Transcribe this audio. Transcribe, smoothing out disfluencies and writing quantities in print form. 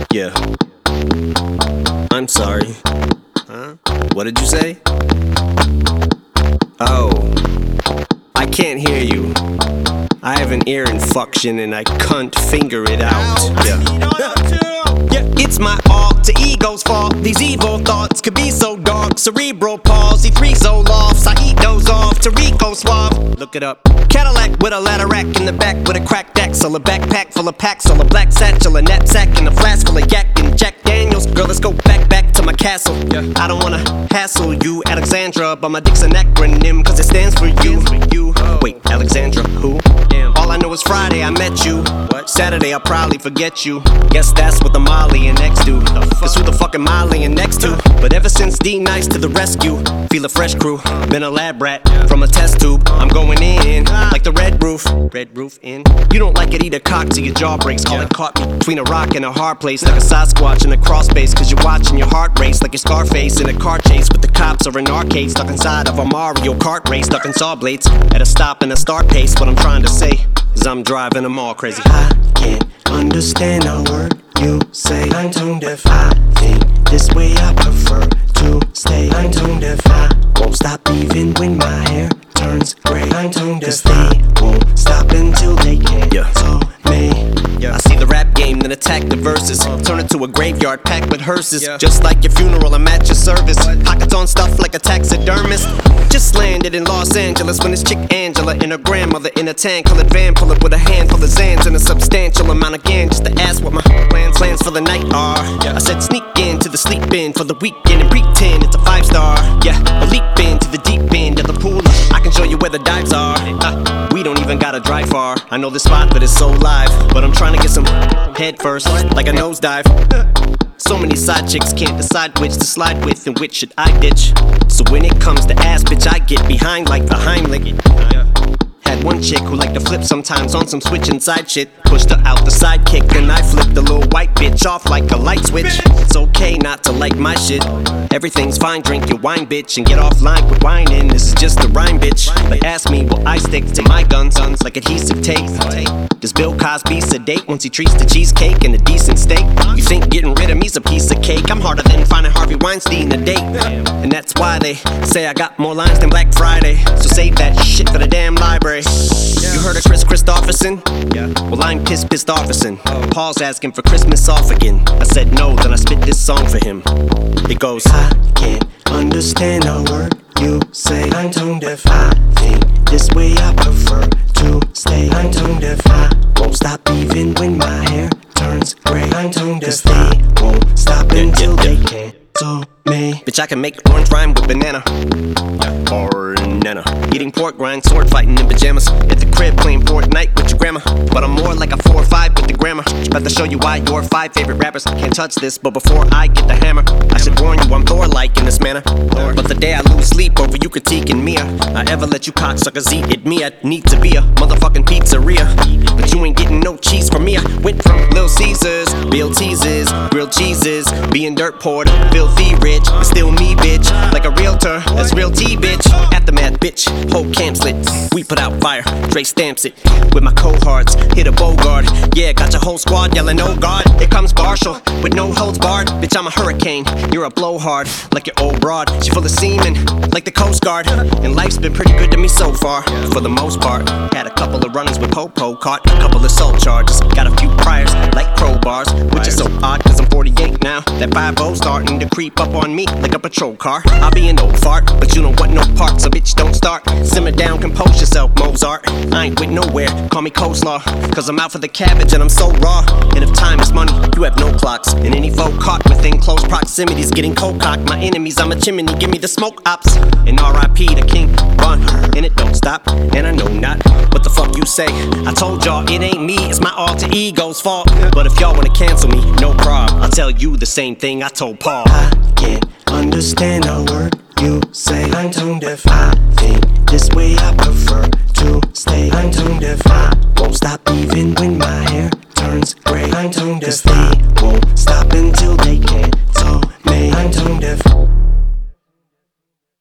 Yeah. I'm sorry. Huh? What did you say? Oh, I can't hear you. I have an ear infection and I can't finger it out. Yeah, it's my alter ego's fault. These evil thoughts could be so dark. Cerebral palsy, 3 Zolofts. I eat those off. Tarico suave. Look it up. Cadillac with a ladder rack in the back with a cracked axle. A backpack full of packs. All a black satchel. A knapsack and a flask full of yak and Jack Daniels. Girl, let's go back to my castle. I don't wanna hassle you, Alexandra, but my dick's an acronym cause it stands for you. Wait, Alexandra, who? All I know is Friday I met you. Saturday I'll probably forget you. Guess that's what the Molly and X do. Cause who the fuck am I laying next to? But ever since D Nice to the rescue, feel a fresh crew. Been a lab rat from a test tube. I'm going in like the red roof. Red roof in. You don't like it, eat a cock till your jaw breaks. Call it caught me between a rock and a hard place. Like a Sasquatch in a crawl space. Cause you're watching your heart race like your Scarface in a car chase. With the cops or an arcade stuck inside of a Mario Kart race. Stuck in saw blades at a stop and a start pace. What I'm trying to say is I'm driving them all crazy. I can't understand a word you say. I'm tone deaf. I think this way I prefer to stay. I'm tone deaf. I won't stop even when my hair turns gray. I'm tone deaf. 'Cause they won't stop until they can't. So me. I see the rap game, then attack the verses. Turn it to a graveyard packed with hearses. Just like your funeral, I'm at your service. Pockets on stuff like a taxidermist. Just landed in Los Angeles when this chick Angela and her grandmother in a tan-colored van pull up with a handful of Zans and a substantial amount of gas just to ask what my plans for the night are. I said sneak into the sleep in for the weekend and pretend it's a 5-star. Yeah, a leap into the deep end of the pool. I can show you where the dives are. We don't even gotta drive far. I know this spot, but it's so live. But I'm trying to get some head first, like a nosedive. So many side chicks can't decide which to slide with and which should I ditch. So when it comes to ass, bitch, I get behind like the Heimlich. Had one chick who liked to flip sometimes on some switch inside shit. Pushed her out the sidekick, then I flipped the little white bitch off like a light switch. It's okay not to like my shit. Everything's fine, drink your wine, bitch, and get offline with whining. This is just a rhyme, bitch. But ask me, will I stick to my guns like adhesive tape? Does Bill Cosby sedate once he treats the cheesecake and a decent steak? You think getting rid of me's a piece of cake? I'm harder than finding Harvey Weinstein a date. And that's why they say I got more lines than Black Friday. So save that shit for the damn library. You heard of Chris Christopherson? Well, I'm pissed offerson. Paul's asking for Christmas off again. I said no, then I spit this song for him. It goes, I can't understand a word you say. I'm tone deaf. I think this way I prefer to stay. I'm tone deaf. I won't stop even when my hair turns gray. I'm tone deaf. 'Cause they won't stop until they can't. So me. Bitch, I can make orange rhyme with banana. Banana. Eating pork rind, sword fighting in pajamas. At the crib playing Fortnite with your grandma. But I'm more like a 4 or 5 with the grammar. About to show you why your 5 favorite rappers can't touch this. But before I get the hammer, I should warn you I'm Thor-like in this manner. But the day I lose sleep over you critiquing me, I ever let you cocksuckers eat it. Me, I need to be a motherfucking pizzeria. But you ain't getting no cheese from me. I went from Little Caesars, Bill Teases, grilled cheeses, being dirt poor to filthy rich. But still me, bitch, like a realtor. That's real tea, bitch. Aftermath, bitch, whole camp's lit. We put out fire, Dre stamps it. With my cohorts, hit a Bogart. Yeah, got your whole squad yelling, oh God. Here comes Marshall, with no holds barred. Bitch, I'm a hurricane, you're a blowhard. Like your old broad, she full of semen, like the Coast Guard. And life's been pretty good to me so far, for the most part. Had a couple of runnings with Popo, caught a couple of assault charges. Got a few priors, like crowbars, which is so odd, cause I'm 48 now. That 5-0 starting to creep up on me like a patrol car. I'll be an old fart, but you don't want no part, so bitch don't start. Simmer down, compose yourself, Mozart. I ain't with nowhere, call me coleslaw, cause I'm out for the cabbage and I'm so raw. And if time is money, you have no clocks. And any foe caught within close proximity's getting cold cocked. My enemies, I'm a chimney, give me the smoke ops. And R.I.P. to King Von, and it don't stop. And I know not what the fuck you say. I told y'all it ain't me, it's my alter ego's fault. But if y'all wanna cancel me, no problem. I'll tell you the same thing I told Paul. I can't understand a word you say. I'm tone deaf. I think this way I prefer to stay. I'm tone deaf. I won't stop